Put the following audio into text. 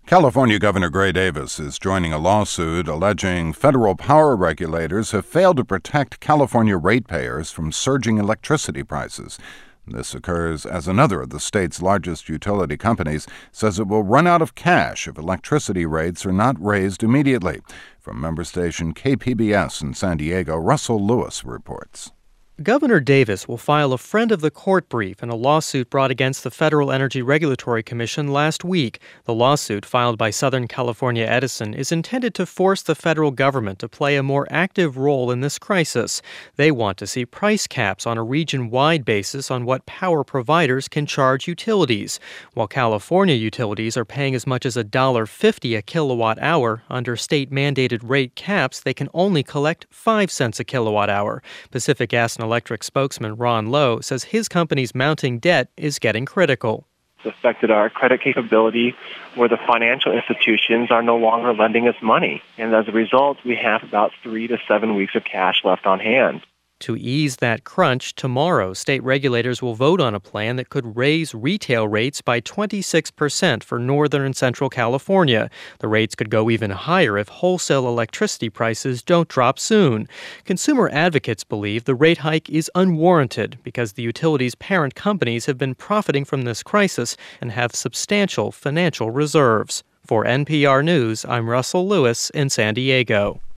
California Governor Gray Davis is joining a lawsuit alleging federal power regulators have failed to protect California ratepayers from surging electricity prices. This occurs as another of the state's largest utility companies says it will run out of cash if electricity rates are not raised immediately. From member station KPBS in San Diego, Russell Lewis reports. Governor Davis will file a friend of the court brief in a lawsuit brought against the Federal Energy Regulatory Commission last week. The lawsuit, filed by Southern California Edison, is intended to force the federal government to play a more active role in this crisis. They want to see price caps on a region-wide basis on what power providers can charge utilities. While California utilities are paying as much as $1.50 a kilowatt hour, under state-mandated rate caps, they can only collect 5 cents a kilowatt hour. Pacific Gas and Electric spokesman Ron Lowe says his company's mounting debt is getting critical. It's affected our credit capability, where the financial institutions are no longer lending us money. And as a result, we have about 3 to 7 weeks of cash left on hand. To ease that crunch, tomorrow state regulators will vote on a plan that could raise retail rates by 26% for Northern and Central California. The rates could go even higher if wholesale electricity prices don't drop soon. Consumer advocates believe the rate hike is unwarranted because the utility's parent companies have been profiting from this crisis and have substantial financial reserves. For NPR News, I'm Russell Lewis in San Diego.